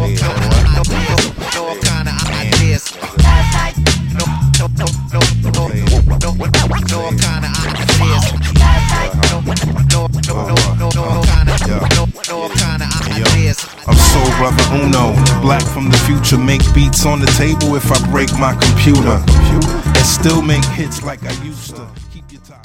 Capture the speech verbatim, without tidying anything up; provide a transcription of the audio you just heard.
kind of ideas. No, no, no, no, no, no, no kind of ideas. No, no, no, no, no, no kind of, no, no kind of ideas. I'm Soul Brother Uno, black from the future. Make beats on the table if I break my computer, and still make hits like I used to.